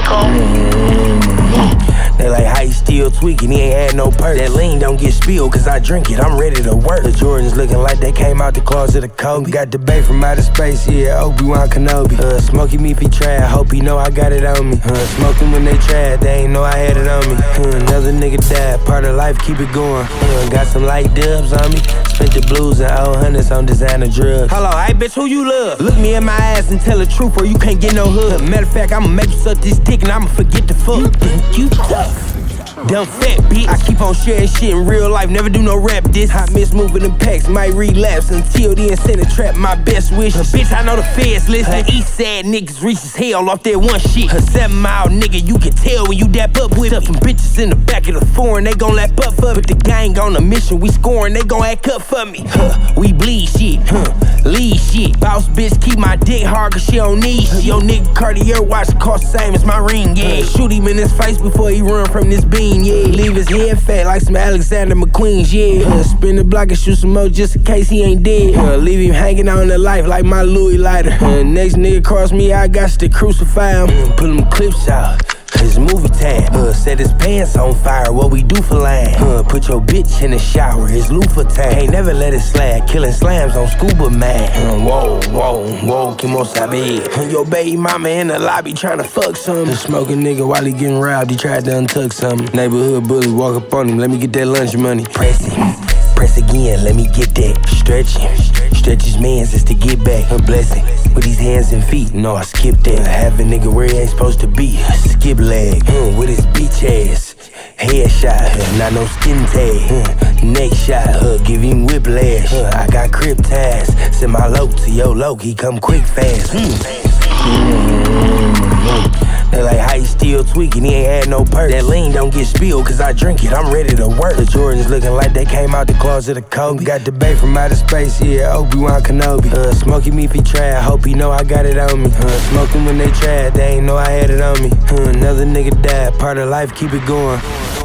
They like, how you still tweaking? He ain't had no perks. That lean don't get spilled, cause I drink it, I'm ready to work. The Jordans looking like they came out the closet of Kobe. Got the bae from outer space, yeah, Obi-Wan Kenobi. Smoky me if he try, I hope he know I got it on me. Smoking when they tried, they ain't know I had it on me. Another nigga died, part of life, keep it going. Got some light dubs on me. Spent the blues and old hundreds on designer drugs. Hello, hey bitch, who you love? Look me in my eyes and tell the truth or you can't get no hood. Matter of fact, I'ma make you suck this dick and I'ma forget the fuck. You think you tough? Dumb fat bitch. I keep on sharing shit in real life, never do no rap diss. I miss moving them packs, might relapse until then send a trap my best wishes. Bitch, I know the feds listen. East side niggas reach as hell off that one shit. A 7 mile nigga, you can tell when you dap up with some bitches in the back of the foreign, they gon' lap up for me. Put the gang on a mission, we scoring, they gon' act up for me. We bleed shit, lead shit. Boss bitch, keep my dick hard cause she don't need shit. Yo nigga Cartier watch cost the same as my ring, yeah. Shoot him in his face before he run from this beam, yeah. Leave his head fat like some Alexander McQueen's, yeah. Spin the block and shoot some more just in case he ain't dead. Leave him hanging on the life like my Louis lighter. Next nigga cross me, I got to crucify him. Pull them clips out, cause movie time. Set his pants on fire, what we do for line. Put your bitch in the shower, it's loofah time. Ain't never let it slide, killing slams on scuba man. Whoa, whoa, whoa, Kimo Sabe. Your baby mama in the lobby tryna fuck something. Smoking nigga while he getting robbed, he tried to untuck something. Neighborhood bully, walk up on him, let me get that lunch money. Press him, press again, let me get that. Stretch him, stretch his mans just to get back. A blessing, with his hands and feet, no I skipped that. Have a nigga where he ain't supposed to be, skip leg. With his bitch ass, headshot, not no skin tag. Neck shot, give him whiplash. I got crib ties, send my low to your low, he come quick fast. They like, how you still tweaking? He ain't had no perks. That lean don't get spilled cause I drink it, I'm ready to work. The Jordans looking like they came out the closet of Kobe. Got the bae from outer space, yeah, Obi-Wan Kenobi. Smoky me if he try, I hope he know I got it on me. Smoking when they tried, they ain't know I had it on me. Another nigga died, part of life, keep it going.